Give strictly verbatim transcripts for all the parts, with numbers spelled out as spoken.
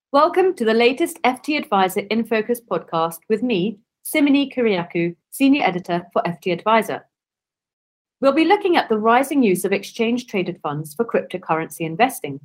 Welcome to the latest F T Advisor In Focus podcast with me, Simone Kyriakou, Senior Editor for F T Advisor. We'll be looking at the rising use of exchange-traded funds for cryptocurrency investing.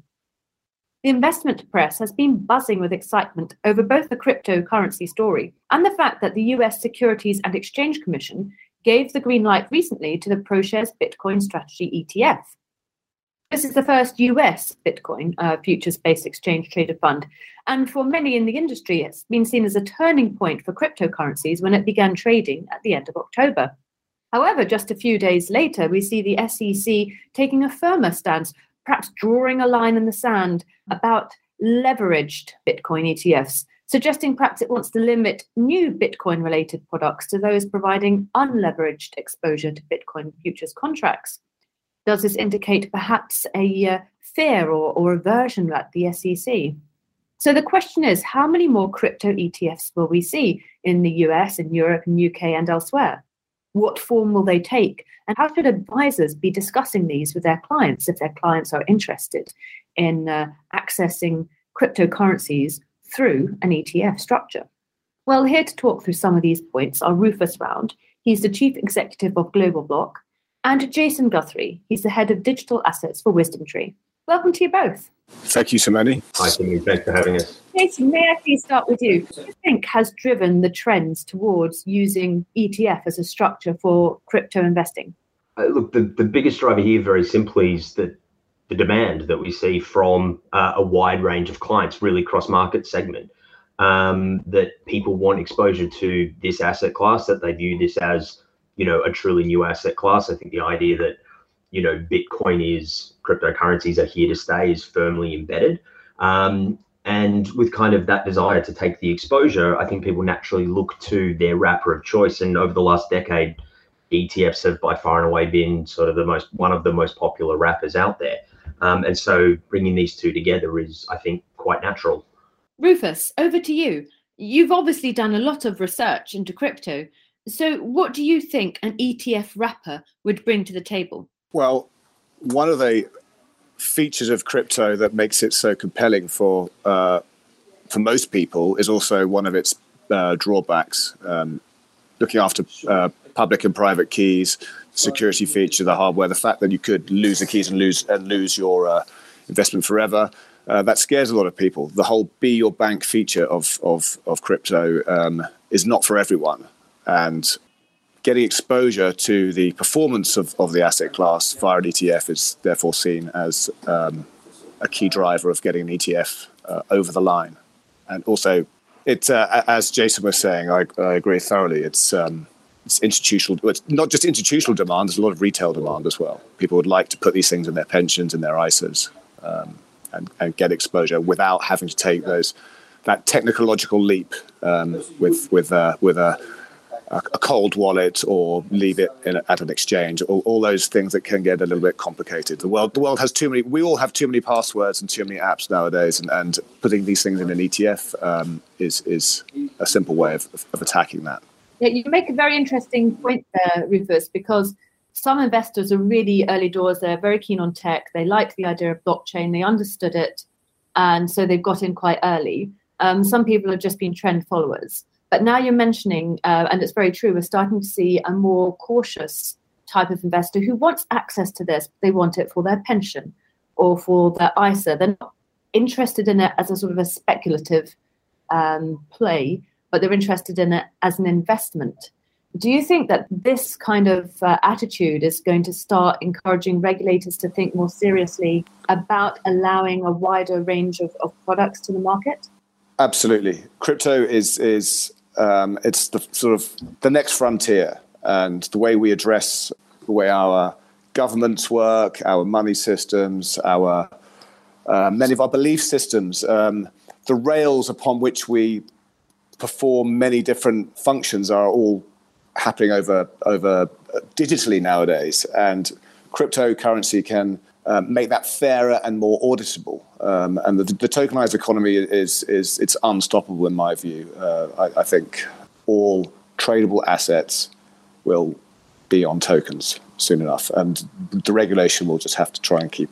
The investment press has been buzzing with excitement over both the cryptocurrency story and the fact that the U S Securities and Exchange Commission gave the green light recently to the ProShares Bitcoin Strategy E T F. This is the first U S Bitcoin uh, futures-based exchange-traded fund, and for many in the industry, it's been seen as a turning point for cryptocurrencies when it began trading at the end of October. However, just a few days later, we see the S E C taking a firmer stance, perhaps drawing a line in the sand about leveraged Bitcoin E T Fs, suggesting perhaps it wants to limit new Bitcoin-related products to those providing unleveraged exposure to Bitcoin futures contracts. Does this indicate perhaps a uh, fear or, or aversion at the S E C? So the question is, how many more crypto E T Fs will we see in the U S, in Europe, in U K, and elsewhere? What form will they take? And how should advisors be discussing these with their clients if their clients are interested in uh, accessing cryptocurrencies through an E T F structure? Well, here to talk through some of these points are Rufus Round. He's the Chief Executive of Global Block, and Jason Guthrie. He's the Head of Digital Assets for WisdomTree. Welcome to you both. Thank you, Simone. Hi, Simone. Thanks for having us. Jason, may I please start with you? What do you think has driven the trends towards using E T F as a structure for crypto investing? Uh, look, the, the biggest driver here, very simply, is the, the demand that we see from uh, a wide range of clients, really cross-market segment, um, that people want exposure to this asset class, that they view this as, you know, a truly new asset class. I think the idea that, you know, Bitcoin is, cryptocurrencies are here to stay is firmly embedded. Um, and with kind of that desire to take the exposure, I think people naturally look to their wrapper of choice. And over the last decade, E T Fs have by far and away been sort of the most, one of the most popular wrappers out there. Um, and so bringing these two together is, I think, quite natural. Rufus, over to you. You've obviously done a lot of research into crypto. So what do you think an E T F wrapper would bring to the table? Well, one of the features of crypto that makes it so compelling for uh, for most people is also one of its uh, drawbacks. Um, looking after uh, public and private keys, security feature, the hardware, the fact that you could lose the keys and lose and lose your uh, investment forever. Uh, that scares a lot of people. The whole be your bank feature of of, of crypto um, is not for everyone. And getting exposure to the performance of, of the asset class via an E T F is therefore seen as um, a key driver of getting an E T F uh, over the line. And also, it, uh, as Jason was saying, I, I agree thoroughly. It's um, it's institutional. It's not just institutional demand. There's a lot of retail demand as well. People would like to put these things in their pensions and their I S As um, and, and get exposure without having to take those that technological leap um, with with uh, with a a cold wallet or leave it in a, at an exchange, all, all those things that can get a little bit complicated. The world, the world has too many, we all have too many passwords and too many apps nowadays, and, and putting these things in an E T F um, is is a simple way of, of attacking that. Yeah, you make a very interesting point there, Rufus, because some investors are really early doors. They're very keen on tech. They like the idea of blockchain. They understood it. And so they've got in quite early. Um, some people have just been trend followers. But now you're mentioning, uh, and it's very true, we're starting to see a more cautious type of investor who wants access to this. They want it for their pension or for their I S A. They're not interested in it as a sort of a speculative um, play, but they're interested in it as an investment. Do you think that this kind of uh, attitude is going to start encouraging regulators to think more seriously about allowing a wider range of, of products to the market? Absolutely. Crypto is is um, it's the sort of the next frontier, and the way we address the way our governments work, our money systems, our uh, many of our belief systems, um, the rails upon which we perform many different functions are all happening over over digitally nowadays, and cryptocurrency can uh, make that fairer and more auditable. Um, and the, the tokenized economy is is it's unstoppable in my view. Uh, I, I think all tradable assets will be on tokens soon enough, and the regulation will just have to try and keep up.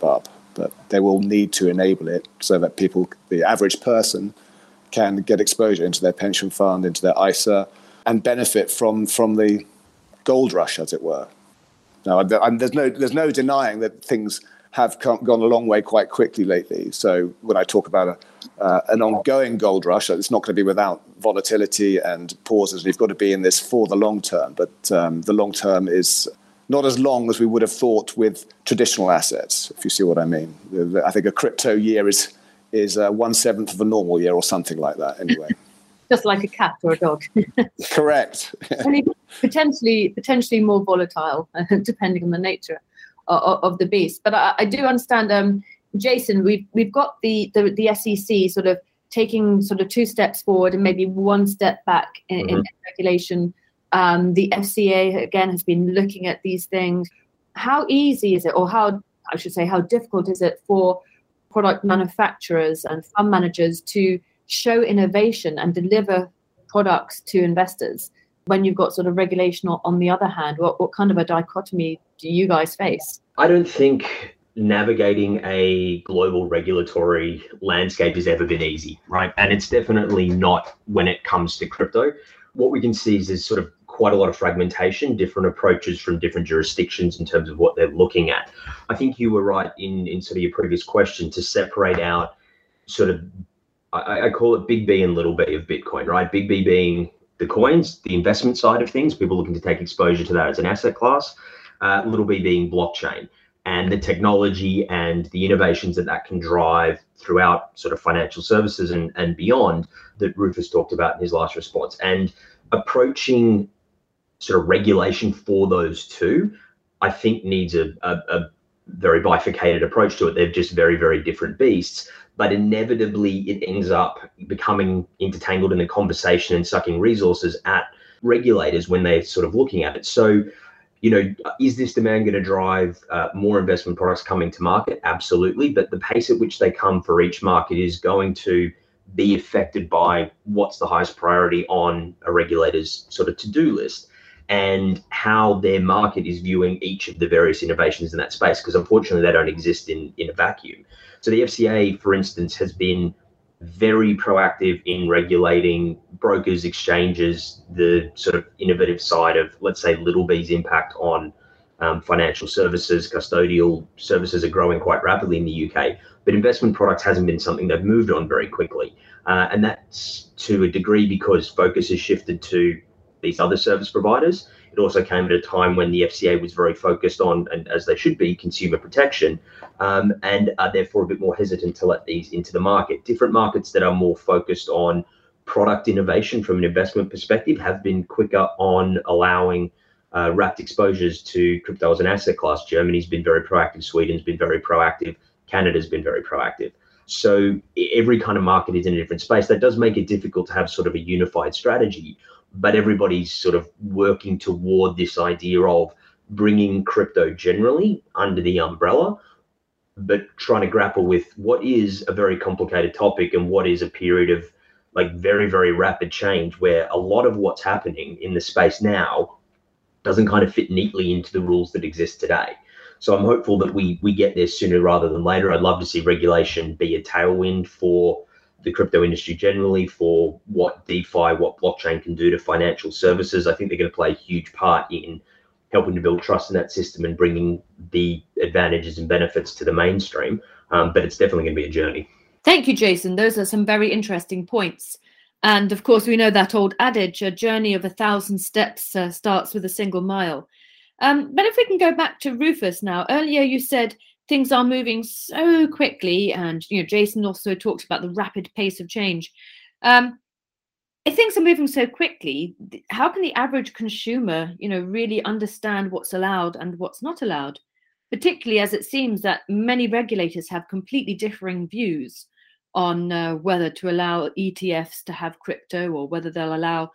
but they will need to enable it so that people, the average person, can get exposure into their pension fund, into their I S A, and benefit from from the gold rush, as it were. Now, and there's no there's no denying that things have come, gone a long way quite quickly lately. So when I talk about a, uh, an ongoing gold rush, it's not going to be without volatility and pauses. You've got to be in this for the long term, but um, the long term is not as long as we would have thought with traditional assets, if you see what I mean. I think a crypto year is is uh, one seventh of a normal year or something like that, anyway. Just like a cat or a dog. Correct. And potentially, potentially more volatile, depending on the nature of, of the beast. But I, I do understand, um, Jason, we've, we've got the, the, the S E C sort of taking sort of two steps forward and maybe one step back in, mm-hmm. in regulation. Um, the F C A, again, has been looking at these things. How easy is it, or how, I should say, how difficult is it for product manufacturers and fund managers to show innovation and deliver products to investors when you've got sort of regulation on the other hand? What, what kind of a dichotomy do you guys face? I don't think navigating a global regulatory landscape has ever been easy, right? And it's definitely not when it comes to crypto. What we can see is there's sort of quite a lot of fragmentation, different approaches from different jurisdictions in terms of what they're looking at. I think you were right in, in sort of your previous question to separate out sort of, I, I call it big B and little b of Bitcoin, right? Big B being the coins, the investment side of things, people looking to take exposure to that as an asset class. Uh, little b being blockchain and the technology and the innovations that that can drive throughout sort of financial services and, and beyond that Rufus talked about in his last response. And approaching sort of regulation for those two, I think needs a, a, a very bifurcated approach to it. They're just very, very different beasts. But inevitably, it ends up becoming intertangled in the conversation and sucking resources at regulators when they're sort of looking at it. So, you know, is this demand going to drive uh, more investment products coming to market? Absolutely. But the pace at which they come for each market is going to be affected by what's the highest priority on a regulator's sort of to-do list and how their market is viewing each of the various innovations in that space, because unfortunately they don't exist in, in a vacuum. So the F C A, for instance, has been very proactive in regulating brokers, exchanges, the sort of innovative side of, let's say, little b's impact on um, financial services. Custodial services are growing quite rapidly in the U K, but investment products hasn't been something they've moved on very quickly. Uh, and that's to a degree because focus has shifted to these other service providers. It also came at a time when the F C A was very focused on, and as they should be, consumer protection, um, and are therefore a bit more hesitant to let these into the market. Different markets that are more focused on product innovation from an investment perspective have been quicker on allowing uh, wrapped exposures to crypto as an asset class. Germany's been very proactive. Sweden's been very proactive. Canada's been very proactive. So every kind of market is in a different space. That does make it difficult to have sort of a unified strategy, but everybody's sort of working toward this idea of bringing crypto generally under the umbrella, but trying to grapple with what is a very complicated topic and what is a period of like very, very rapid change where a lot of what's happening in the space now doesn't kind of fit neatly into the rules that exist today. So I'm hopeful that we we get there sooner rather than later. I'd love to see regulation be a tailwind for the crypto industry generally, for what DeFi, what blockchain can do to financial services. I think they're going to play a huge part in helping to build trust in that system and bringing the advantages and benefits to the mainstream. Um, but it's definitely going to be a journey. Thank you, Jason. Those are some very interesting points. And of course, we know that old adage, a journey of a thousand steps uh, starts with a single mile. Um, but if we can go back to Rufus now, earlier you said things are moving so quickly, and you know, Jason also talked about the rapid pace of change. Um, if things are moving so quickly, how can the average consumer, you know, really understand what's allowed and what's not allowed? Particularly as it seems that many regulators have completely differing views on uh, whether to allow E T Fs to have crypto or whether they'll allow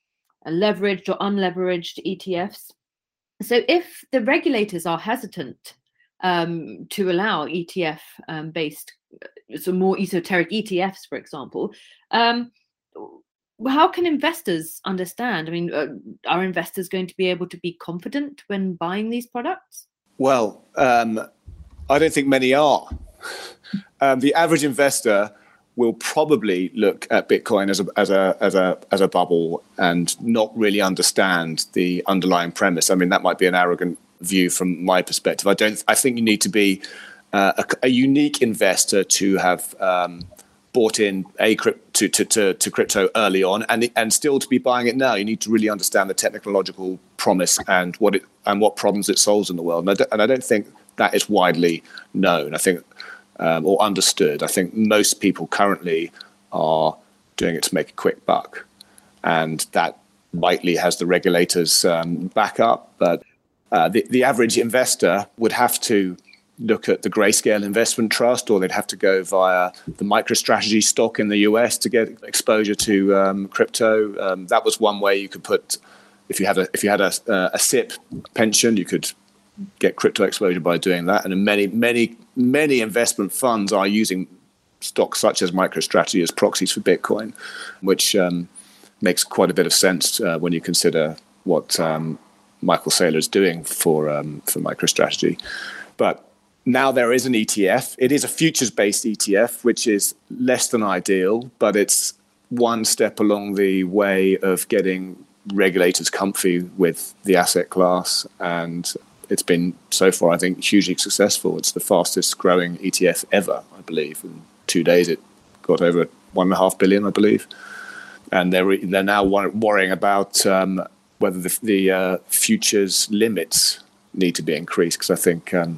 a leveraged or unleveraged E T Fs. So if the regulators are hesitant um, to allow E T F-based, um, so more esoteric E T Fs, for example, um, how can investors understand? I mean, uh, are investors going to be able to be confident when buying these products? Well, um, I don't think many are. Um, the average investor will probably look at Bitcoin as a as a as a as a bubble and not really understand the underlying premise. I mean, that might be an arrogant view from my perspective. I don't. I think you need to be uh, a, a unique investor to have um, bought in a to, to to to crypto early on, and and still to be buying it now. You need to really understand the technological promise and what it and what problems it solves in the world. And I don't, and I don't think that is widely known. I think. Um, or understood. I think most people currently are doing it to make a quick buck, and that likely has the regulators um, back up. But uh, the, the average investor would have to look at the Grayscale Investment Trust, or they'd have to go via the MicroStrategy stock in the U S to get exposure to um, crypto. Um, that was one way you could put. If you had a if you had a, a S I P pension, you could get crypto exposure by doing that. And many, many, many investment funds are using stocks such as MicroStrategy as proxies for Bitcoin, which um, makes quite a bit of sense uh, when you consider what um, Michael Saylor is doing for um, for MicroStrategy. But now there is an E T F. It is a futures-based E T F, which is less than ideal, but it's one step along the way of getting regulators comfy with the asset class, and it's been, so far, I think, hugely successful. It's the fastest growing E T F ever, I believe. In two days, it got over one and a half billion, I believe. And they're they're now worrying about um, whether the, the uh, futures limits need to be increased, because I think um,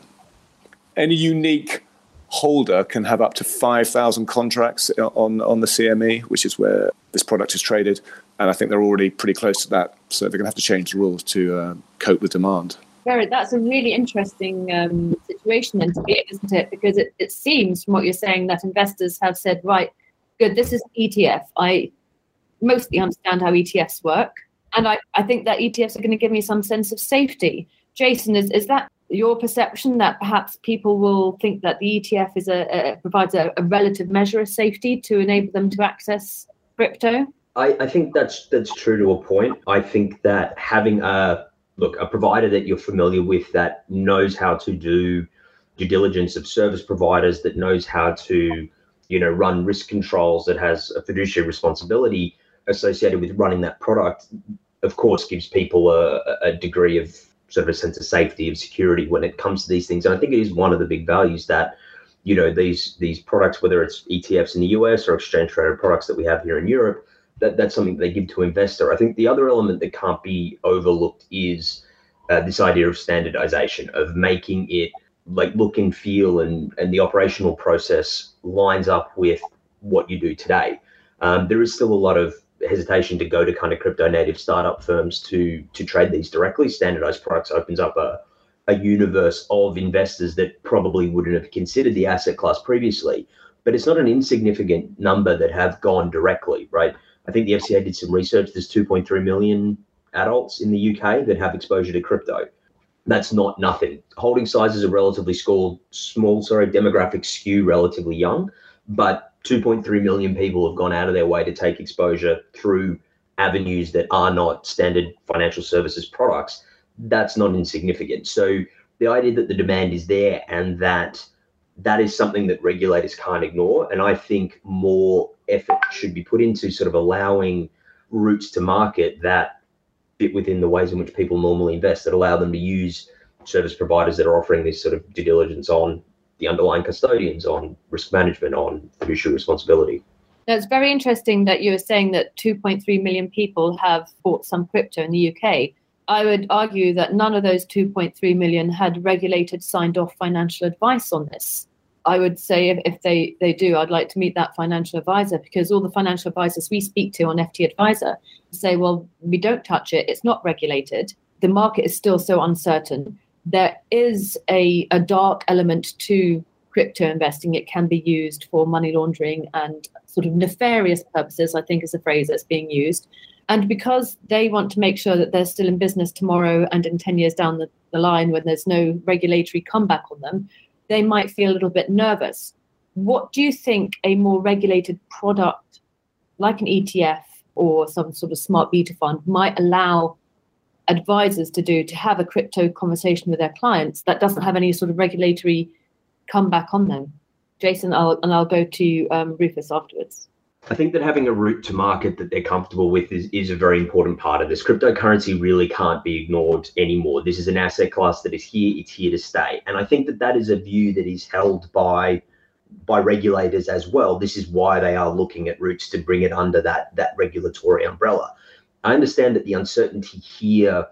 any unique holder can have up to five thousand contracts on, on the C M E, which is where this product is traded. And I think they're already pretty close to that. So they're going to have to change the rules to uh, cope with demand. Very, that's a really interesting um, situation then to be in, isn't it? Because it, it seems from what you're saying that investors have said, right, good, this is E T F. I mostly understand how E T Fs work. And I, I think that E T Fs are going to give me some sense of safety. Jason, is, is that your perception that perhaps people will think that the E T F is a, a provides a, a relative measure of safety to enable them to access crypto? I, I think that's that's true to a point. I think that having a Look, a provider that you're familiar with that knows how to do due diligence of service providers, that knows how to, you know, run risk controls, that has a fiduciary responsibility associated with running that product, of course, gives people a, a degree of sort of a sense of safety, of security when it comes to these things. And I think it is one of the big values that, you know, these these products, whether it's E T Fs in the U S or exchange traded products that we have here in Europe, That, that's something they give to investor. I think the other element that can't be overlooked is uh, this idea of standardization, of making it like look and feel and, and the operational process lines up with what you do today. Um, there is still a lot of hesitation to go to kind of crypto native startup firms to to trade these directly. Standardized products opens up a, a universe of investors that probably wouldn't have considered the asset class previously. But it's not an insignificant number that have gone directly, right? I think the F C A did some research. There's two point three million adults in the U K that have exposure to crypto. That's not nothing. Holding sizes are relatively small, small, sorry, demographics skew relatively young, but two point three million people have gone out of their way to take exposure through avenues that are not standard financial services products. That's not insignificant. So the idea that the demand is there and that that is something that regulators can't ignore. And I think more effort should be put into sort of allowing routes to market that fit within the ways in which people normally invest, that allow them to use service providers that are offering this sort of due diligence on the underlying custodians, on risk management, on fiduciary responsibility. That's very interesting that you were saying that two point three million people have bought some crypto in the U K. I would argue that none of those two point three million had regulated, signed off financial advice on this. I would say if, if they, they do, I'd like to meet that financial advisor, because all the financial advisors we speak to on F T Advisor say, well, we don't touch it. It's not regulated. The market is still so uncertain. There is a, a dark element to crypto investing. It can be used for money laundering and sort of nefarious purposes, I think is the phrase that's being used. And because they want to make sure that they're still in business tomorrow and in ten years down the, the line when there's no regulatory comeback on them, they might feel a little bit nervous. What do you think a more regulated product like an E T F or some sort of smart beta fund might allow advisors to do, to have a crypto conversation with their clients that doesn't have any sort of regulatory come back on then? Jason, I'll, and I'll go to um, Rufus afterwards. I think that having a route to market that they're comfortable with is, is a very important part of this. Cryptocurrency really can't be ignored anymore. This is an asset class that is here, it's here to stay. And I think that that is a view that is held by by regulators as well. This is why they are looking at routes to bring it under that, that regulatory umbrella. I understand that the uncertainty here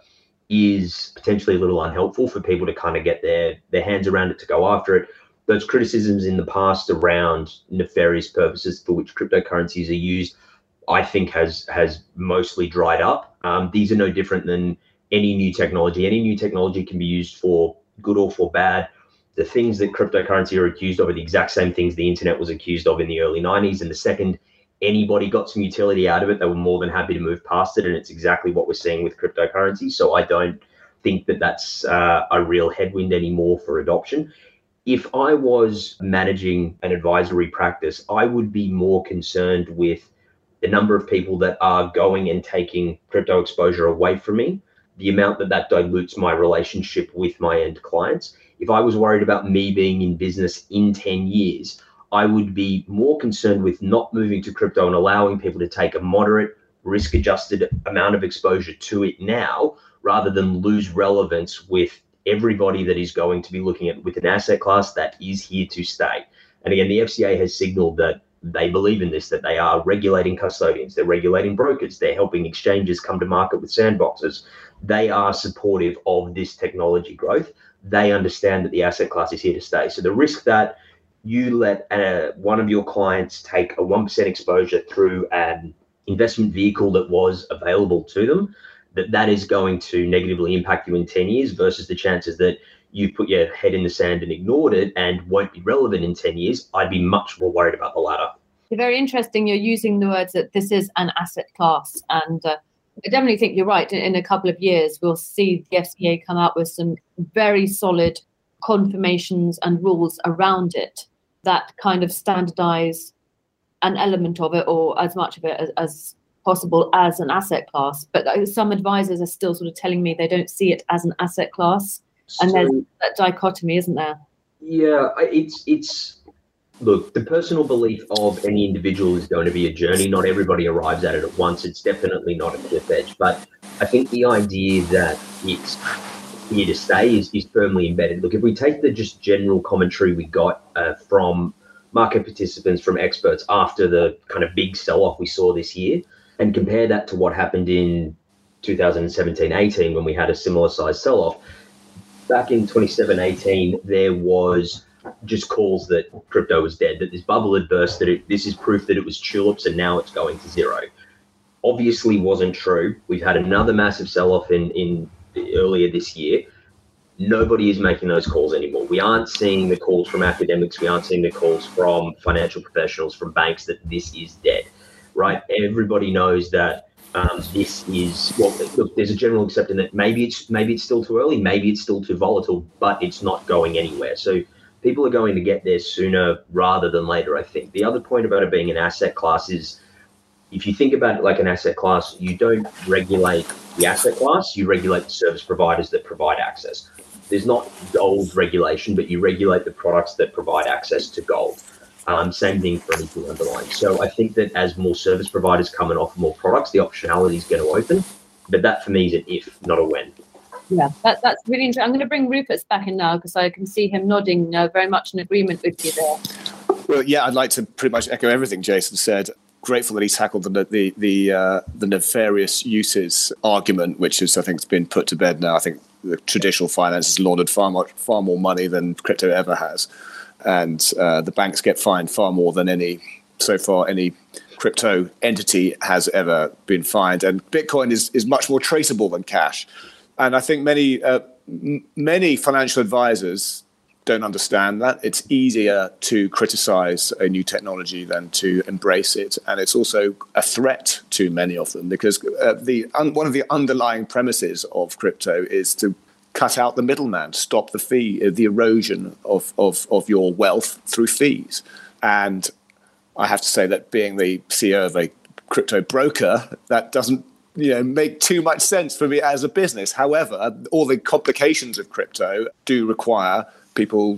is potentially a little unhelpful for people to kind of get their, their hands around it, to go after it. Those criticisms in the past around nefarious purposes for which cryptocurrencies are used, I think has has mostly dried up. Um, these are no different than any new technology. Any new technology can be used for good or for bad. The things that cryptocurrency are accused of are the exact same things the internet was accused of in the early nineties. And the second anybody got some utility out of it, they were more than happy to move past it. And it's exactly what we're seeing with cryptocurrency. So I don't think that that's uh, a real headwind anymore for adoption. If I was managing an advisory practice, I would be more concerned with the number of people that are going and taking crypto exposure away from me, the amount that that dilutes my relationship with my end clients. If I was worried about me being in business in ten years, I would be more concerned with not moving to crypto and allowing people to take a moderate risk-adjusted amount of exposure to it now, rather than lose relevance with everybody that is going to be looking at with an asset class that is here to stay. And again, the F C A has signaled that they believe in this, that they are regulating custodians, they're regulating brokers, they're helping exchanges come to market with sandboxes. They are supportive of this technology growth. They understand that the asset class is here to stay. So the risk that you let uh, one of your clients take a one percent exposure through an investment vehicle that was available to them, that that is going to negatively impact you in ten years versus the chances that you put your head in the sand and ignored it and won't be relevant in ten years, I'd be much more worried about the latter. It's very interesting. You're using the words that this is an asset class. And uh, I definitely think you're right. In, in a couple of years, we'll see the F C A come out with some very solid confirmations and rules around it that kind of standardize an element of it, or as much of it as, as possible, as an asset class. But some advisors are still sort of telling me they don't see it as an asset class. And so, there's that dichotomy, isn't there? Yeah, it's, it's, look, the personal belief of any individual is going to be a journey. Not everybody arrives at it at once. It's definitely not a cliff edge. But I think the idea that it's here to stay is, is firmly embedded. Look, if we take the just general commentary we got uh, from market participants, from experts after the kind of big sell-off we saw this year, and compare that to what happened in two thousand seventeen eighteen when we had a similar size sell-off. Back in twenty-seven eighteen, there was just calls that crypto was dead, that this bubble had burst, that it, this is proof that it was tulips and now it's going to zero. Obviously wasn't true. We've had another massive sell-off in, in earlier this year. Nobody is making those calls anymore. We aren't seeing the calls from academics. We aren't seeing the calls from financial professionals, from banks, that this is dead, right? Everybody knows that um, this is, well, look, there's a general acceptance that maybe it's maybe it's still too early, maybe it's still too volatile, but it's not going anywhere. So people are going to get there sooner rather than later, I think. The other point about it being an asset class is, if you think about it like an asset class, you don't regulate the asset class, you regulate the service providers that provide access. There's not gold regulation, but you regulate the products that provide access to gold. Um, same thing for anything underlying. So I think that as more service providers come and offer more products, the optionality is going to open. But that for me is an if, not a when. Yeah, that, that's really interesting. I'm going to bring Rufus back in now because I can see him nodding uh, very much in agreement with you there. Well, yeah, I'd like to pretty much echo everything Jason said. Grateful that he tackled the the the, uh, the nefarious uses argument, which is, I think, has been put to bed now. I think the traditional finance has laundered far much, far more money than crypto ever has, and uh, the banks get fined far more than any so far any crypto entity has ever been fined. And Bitcoin is is much more traceable than cash. And I think many uh, m- many financial advisors don't understand that. It's easier to criticize a new technology than to embrace it. And it's also a threat to many of them because uh, the un- one of the underlying premises of crypto is to cut out the middleman, stop the fee, uh, the erosion of, of, of your wealth through fees. And I have to say that being the C E O of a crypto broker, that doesn't you know, make too much sense for me as a business. However, all the complications of crypto do require people's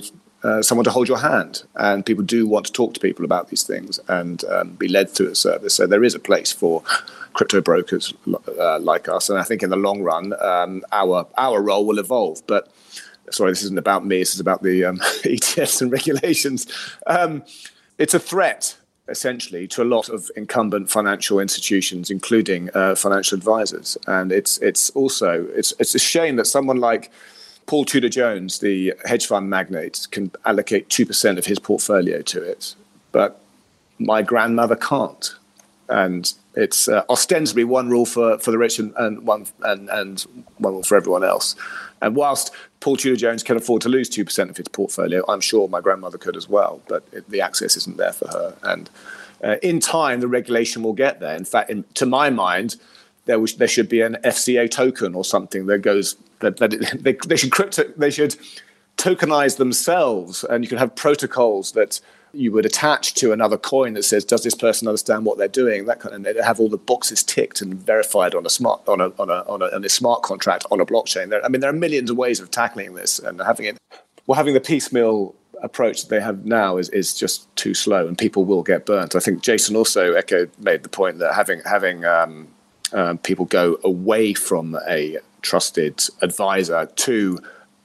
uh, someone to hold your hand. And people do want to talk to people about these things and um, be led through a service. So there is a place for crypto brokers uh, like us. And I think in the long run, um, our our role will evolve. But sorry, this isn't about me. This is about the um, E T Fs and regulations. Um, it's a threat, essentially, to a lot of incumbent financial institutions, including uh, financial advisors. And it's it's also it's it's a shame that someone like Paul Tudor Jones, the hedge fund magnate, can allocate two percent of his portfolio to it, but my grandmother can't. And it's uh, ostensibly one rule for, for the rich and, and one and, and one rule for everyone else. And whilst Paul Tudor Jones can afford to lose two percent of his portfolio, I'm sure my grandmother could as well, but it, the access isn't there for her. And uh, in time, the regulation will get there. In fact, in, to my mind, there, was, there should be an F C A token or something that goes that, that it, they, they should crypto they should tokenize themselves, and you can have protocols that you would attach to another coin that says, does this person understand what they're doing? That kind of, and they have all the boxes ticked and verified on a smart on a on a on a, on a smart contract on a blockchain. There, I mean, there are millions of ways of tackling this, and having it, well, having the piecemeal approach that they have now is is just too slow, and people will get burnt. I think Jason also echoed made the point that having having um, um, people go away from a trusted advisor to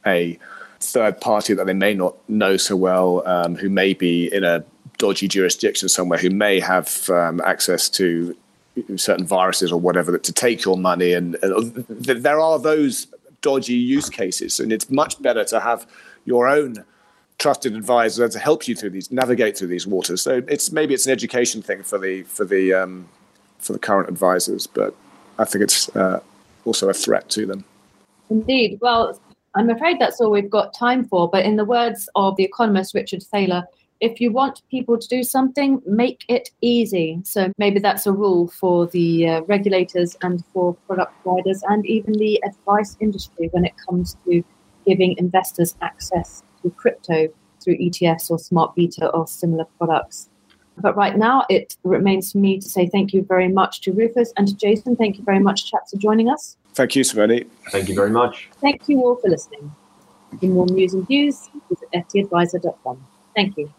a third party that they may not know so well, um, who may be in a dodgy jurisdiction somewhere, who may have um, access to certain viruses or whatever, that to take your money. And, and th- there are those dodgy use cases, and it's much better to have your own trusted advisor to help you through these, navigate through these waters. So it's maybe it's an education thing for the for the um, for the current advisors, but I think it's uh, also a threat to them. Indeed. Well, I'm afraid that's all we've got time for. But in the words of the economist Richard Thaler, if you want people to do something, make it easy. So maybe that's a rule for the uh, regulators and for product providers and even the advice industry when it comes to giving investors access to crypto through E T Fs or smart beta or similar products. But right now, it remains for me to say thank you very much to Rufus and to Jason. Thank you very much, chaps, for joining us. Thank you, Simone. Thank you very much. Thank you all for listening. For more news and views, visit f t advisor dot com. Thank you.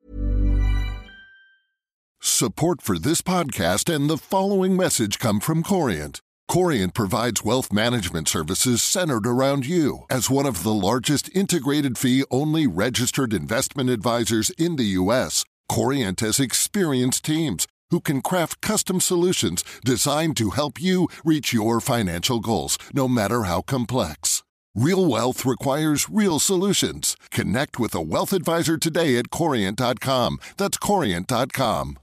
Support for this podcast and the following message come from Corient. Corient provides wealth management services centered around you. As one of the largest integrated fee-only registered investment advisors in the U S, Corient has experienced teams who can craft custom solutions designed to help you reach your financial goals, no matter how complex. Real wealth requires real solutions. Connect with a wealth advisor today at corient dot com. That's corient dot com.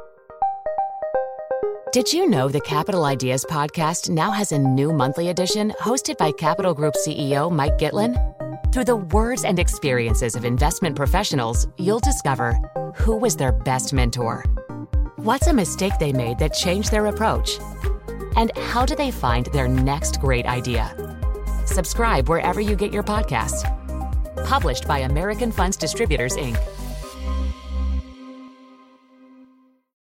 Did you know the Capital Ideas podcast now has a new monthly edition hosted by Capital Group C E O Mike Gitlin? Through the words and experiences of investment professionals, you'll discover who was their best mentor, what's a mistake they made that changed their approach, and how do they find their next great idea. Subscribe wherever you get your podcasts. Published by American Funds Distributors, Incorporated